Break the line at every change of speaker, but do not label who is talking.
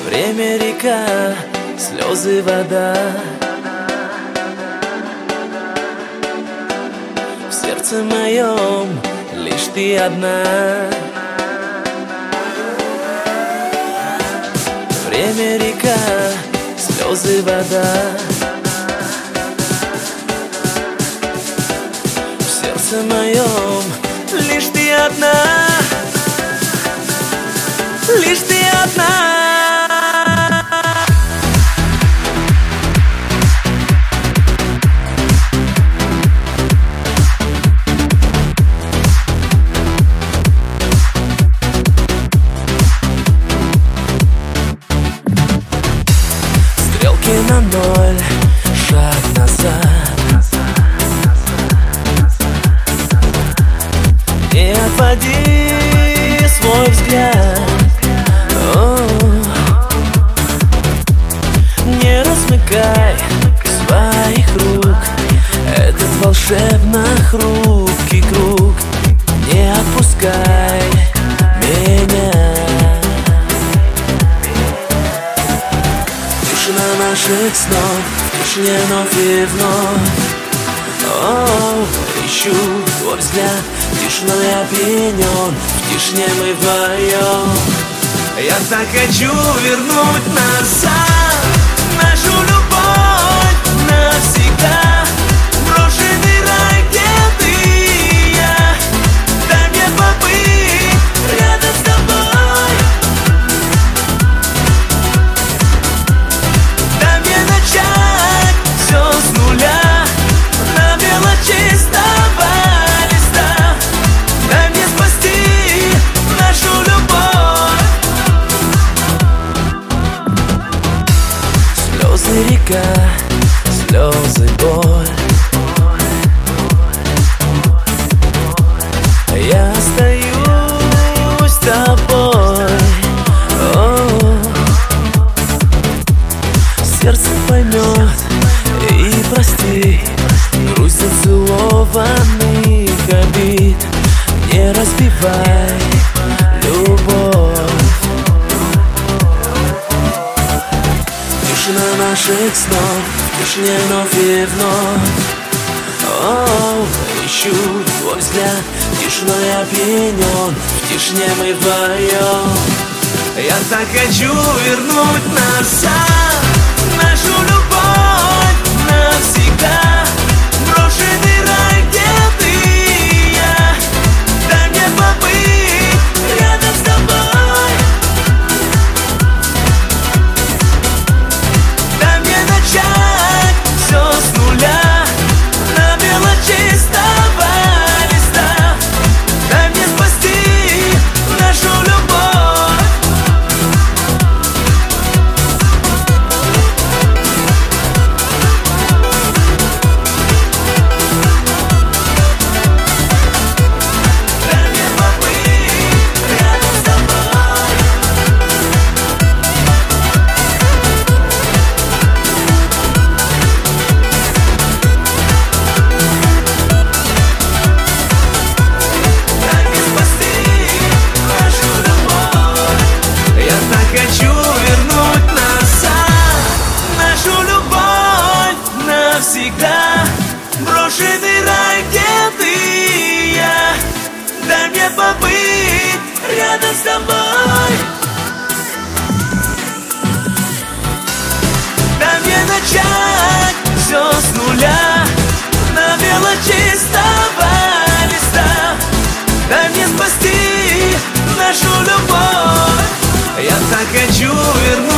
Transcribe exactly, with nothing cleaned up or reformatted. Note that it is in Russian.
Время река, слезы вода. В сердце моем лишь ты одна. Время река, слезы вода. В сердце моем лишь ты одна. Лишь ты одна. Стрелки на ноль, шаг назад. Не отводи свой взгляд. Не размыкай своих рук этот волшебно хрупкий круг. Не отпускай меня. Тишина наших снов, в тишине вновь и вновь. О, ищу твой взгляд, тишиной опьянен. В тишине мы вдвоем. Я так хочу вернуть назад нашу любовь навсегда. Брошенный рай, где ты и я. Дай мне побыть рядом с тобой. Дай мне начать все с нуля, на мелочи чистого листа. Дай мне спасти нашу любовь. Слезы река, слезы боль. Я остаюсь с тобой. О, сердце поймет и простит грусть зацелованных обид. Не разбивай любовь. Тишина наших снов, в тишине вновь и вновь. О, ищу твой взгляд, тишиной опьянен. В тишине мы вдвоем. Я так хочу вернуть назад нашу любовь навсегда. Брошенный рай, где ты и я. Дай мне побыть рядом с тобой. Дай мне начать все с нуля, на мелочи чистого листа. Дай мне спасти нашу любовь. Дай мне побыть рядом с тобой. Дай мне спасти нашу любовь. Я так хочу вернуть назад нашу любовь навсегда. Брошенный рай, где ты и я. Дай мне побыть рядом с тобой. Дай мне начать все с нуля, на мелочи чистого листа. Дай мне спасти нашу любовь. Я так хочу вернуть